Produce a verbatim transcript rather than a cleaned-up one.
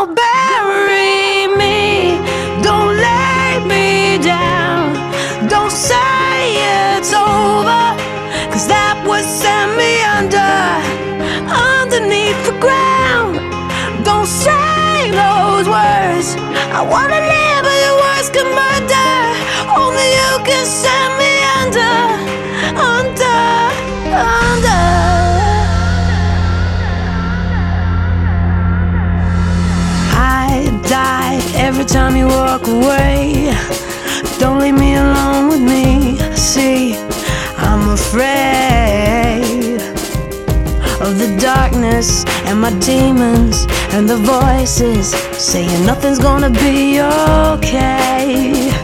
Don't bury me, don't lay me down, don't say it's over, 'cause that would send me under, underneath the ground. Don't say those words, I wanna live but your words can murder. Only you can send me under, under, under. I die every time you walk away. Don't leave me alone with me. See, I'm afraid of the darkness and my demons and the voices saying nothing's gonna be okay.